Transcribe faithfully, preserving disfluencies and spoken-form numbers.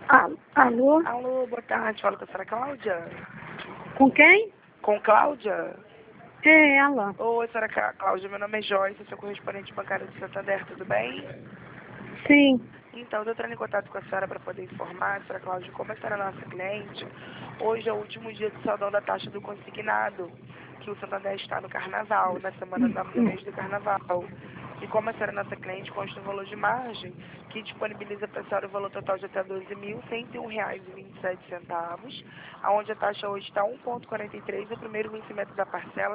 Ah, alô? Alô, boa tarde. Fala com a senhora Cláudia. Com quem? Com Cláudia? É ela. Oi, senhora Ca- Cláudia. Meu nome é Joyce, sou correspondente bancária do Santander, tudo bem? Sim. Então, estou entrando em contato com a senhora para poder informar, senhora Cláudia, como a senhora é nossa cliente, hoje é o último dia de saldão da taxa do consignado, que o Santander está no Carnaval, na semana da- do mês do Carnaval. E como a senhora é nossa cliente, consta um valor de margem que disponibiliza para a senhora o valor total de até doze mil cento e um reais e vinte e sete centavos, aonde a taxa hoje está um vírgula quarenta e três, o primeiro vencimento da parcela